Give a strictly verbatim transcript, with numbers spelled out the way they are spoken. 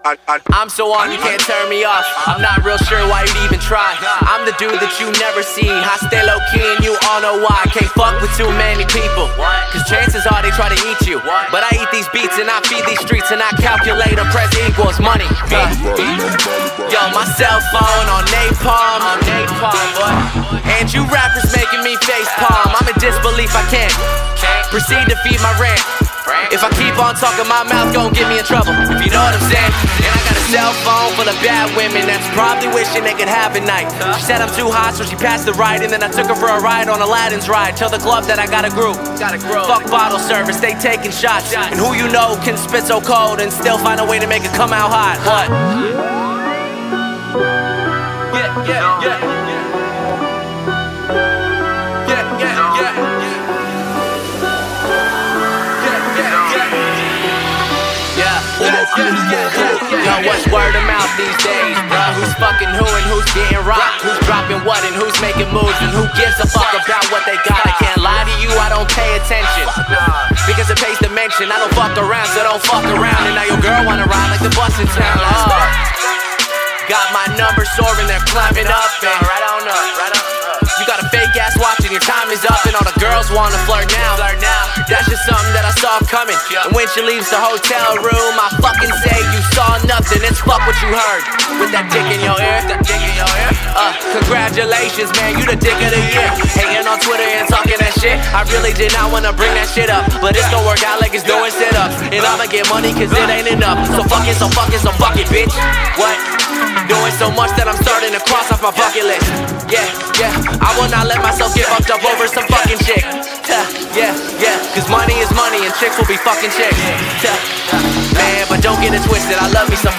I, I, I'm so on, you can't turn me off. I'm not real sure why you'd even try. I'm the dude that you never see. I stay low key and you all know why. Can't fuck with too many people, cause chances are they try to eat you. But I eat these beats and I feed these streets, and I calculate a press equals money. uh. Yo, my cell phone on napalm, on napalm, boy. And you rappers making me face palm. I'm in disbelief, I can't proceed to feed my rant. If I keep on talking, my mouth gon' get me in trouble, if you know what I'm saying. And I got a cell phone full of bad women that's probably wishing they could have a night. She said I'm too hot, so she passed the ride, and then I took her for a ride on Aladdin's ride. Tell the club that I got a group. Fuck bottle service, they taking shots. And who you know can spit so cold and still find a way to make it come out hot. What? Yeah, yeah, yeah. Yeah, yeah, yeah. Yo, what's word of mouth these days, bro? Who's fucking who and who's getting rocked? Who's dropping what and who's making moves? And who gives a fuck about what they got? I can't lie to you, I don't pay attention, because it pays to mention. I don't fuck around, so don't fuck around. And now your girl wanna ride like the bus in town. Oh. Got my number soaring, they're climbing up, and right on up, right on up. You got a fake ass watch and your time is up, and all the girls wanna flirt now. That's just something that I saw coming. And when she leaves the hotel room, I fucking say you saw nothing. It's fuck what you heard. With that dick in your ear, that dick in your ear. Uh, congratulations, man, you the dick of the year. Hating on Twitter and talking that shit. I really did not wanna bring that shit up, but it's gonna work out like it's doing sit-ups. And I'ma get money cause it ain't enough. So fuck it, so fuck it, so fuck it, bitch. What? Doing so much that I'm starting to cross off my bucket list. Yeah, yeah, I will not let myself get fucked up over some fucking chick. Yeah, yeah, cause money is money and chicks will be fucking chicks. Man, but don't get it twisted, I love me some